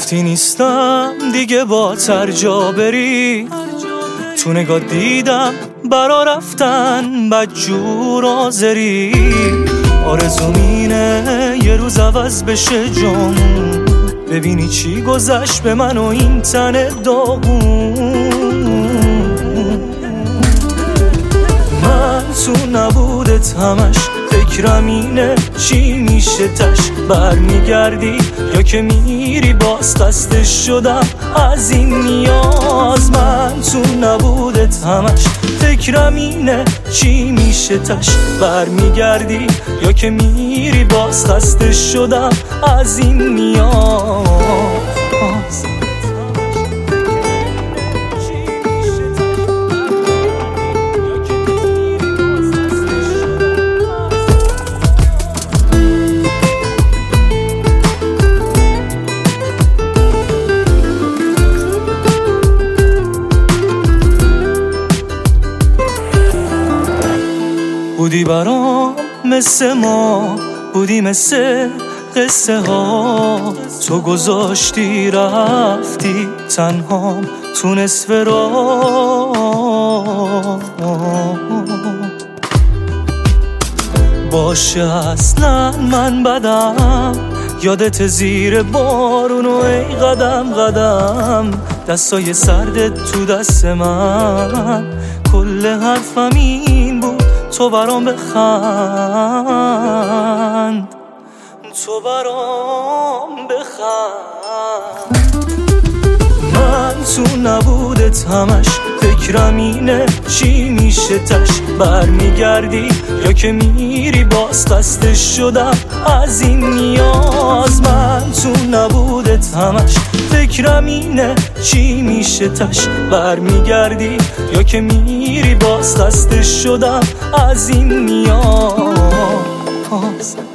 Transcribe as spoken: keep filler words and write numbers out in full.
گفتی نیستم دیگه با ترجا بری، تو نگاه دیدم برا رفتن بدجور آزری. آرزوم اینه یه روز عوض بشه جامون، ببینی چی گذشت به من و این تن داغون. من تو نبودت همش فکرم اینه چی میشه تش، برمیگردی یا که میری باز خسته شدم از این نیاز. من تو نبودت همش فکرم اینه چی میشه تش، برمیگردی یا که میری باز خسته شدم از این نیاز. بودی برام مثل ما، بودی مثل قصه ها، تو گذاشتی رفتی تنهام تو نصف راه. باشه اصلا من بدم، یادت زیر بارون و ای قدم قدم دستای سردت تو دست من. کل حرفم این بود تو برام بخند، تو برام بخند. من تو نبودت همش فکرم اینه چی میشه تش، برمیگردی یا که میری باز خسته شدم از این نیاز. من تو نبودت همش فکرم اینه چی میشه تش، برمیگردی یا که میری باز خسته شدم از این نیاز.